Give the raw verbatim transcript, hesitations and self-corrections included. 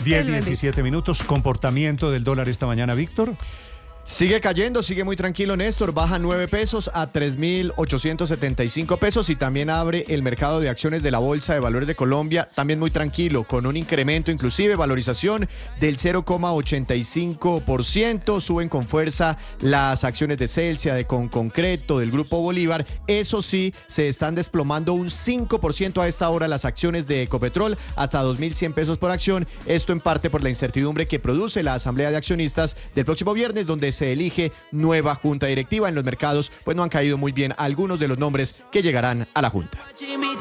diez, diecisiete minutos. Comportamiento del dólar esta mañana, Víctor. Sigue cayendo, sigue muy tranquilo, Néstor. Baja nueve pesos a tres mil ochocientos setenta y cinco pesos y también abre el mercado de acciones de la Bolsa de Valores de Colombia, también muy tranquilo, con un incremento, inclusive valorización del cero coma ochenta y cinco por ciento. Suben con fuerza las acciones de Celsia, de Conconcreto, del Grupo Bolívar. Eso sí, se están desplomando un cinco por ciento a esta hora las acciones de Ecopetrol, hasta dos mil cien pesos por acción. Esto en parte por la incertidumbre que produce la Asamblea de Accionistas del próximo viernes, donde se elige nueva junta directiva. En los mercados pues no han caído muy bien algunos de los nombres que llegarán a la junta.